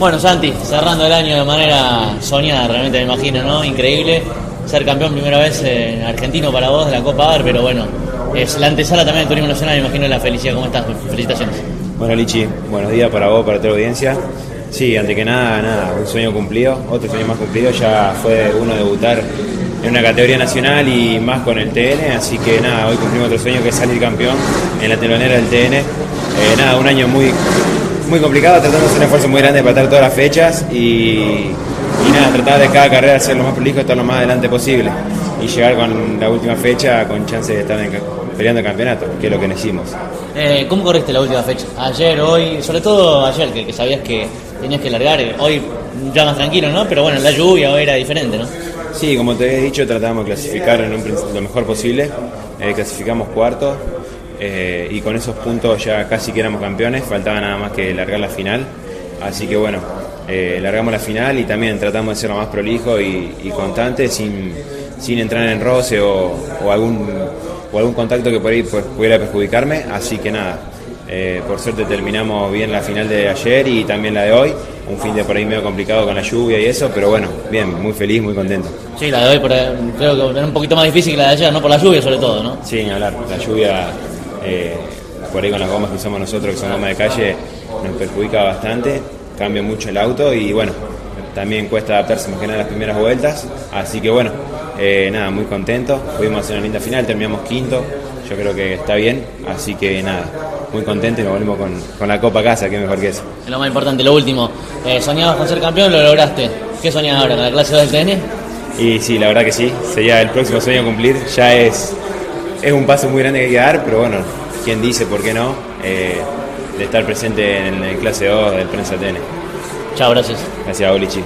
Bueno, Santi, cerrando el año de manera soñada, realmente me imagino, ¿no? Increíble ser campeón primera vez en argentino para vos de la Copa AR, pero bueno, es la antesala también del Turismo Nacional, me imagino la felicidad. ¿Cómo estás? Felicitaciones. Bueno, Lichi, buenos días para vos, para toda la audiencia. Sí, ante que nada, un sueño cumplido, otro sueño más cumplido, ya fue uno debutar en una categoría nacional y más con el TN, así que nada, hoy cumplimos otro sueño que es salir campeón en la telonera del TN. Un año muy complicado, tratando de hacer un esfuerzo muy grande para estar todas las fechas y nada, tratar de cada carrera ser lo más prolijo, estar lo más adelante posible y llegar con la última fecha con chance de estar peleando el campeonato, que es lo que necesitamos. ¿Cómo corriste la última fecha? Ayer, hoy, sobre todo ayer, que sabías que tenías que largar, hoy ya más tranquilo, ¿no? Pero bueno, la lluvia hoy era diferente, ¿no? Sí, como te he dicho, tratamos de clasificar lo mejor posible, clasificamos cuarto. Y con esos puntos ya casi que éramos campeones, faltaba nada más que largar la final, así que bueno, largamos la final y también tratamos de ser lo más prolijo y constante sin entrar en roce o algún contacto que por ahí pudiera perjudicarme, así que nada, por suerte terminamos bien la final de ayer y también la de hoy, un fin de por ahí medio complicado con la lluvia y eso, pero bueno, bien, muy feliz, muy contento. Sí, la de hoy creo que era un poquito más difícil que la de ayer, ¿no? Por la lluvia sobre todo, ¿no? Sí, ni hablar, la lluvia por ahí con las gomas que usamos nosotros, que son gomas de calle, nos perjudica bastante, cambia mucho el auto y bueno, también cuesta adaptarse más que nada a las primeras vueltas, así que bueno, nada, muy contento, pudimos hacer una linda final, terminamos quinto, yo creo que está bien, así que nada, muy contento y nos volvemos con la Copa a casa, que es mejor que eso. Es lo más importante, lo último, soñabas con ser campeón, lo lograste, ¿qué soñas ahora, con la clase 2 del TN? Y sí, la verdad que sí, sería el próximo sueño a cumplir, ya es un paso muy grande que hay que dar, pero bueno, quién dice por qué no, de estar presente en el clase 2 del Prensa TN. Chao, gracias. Gracias, Olichi.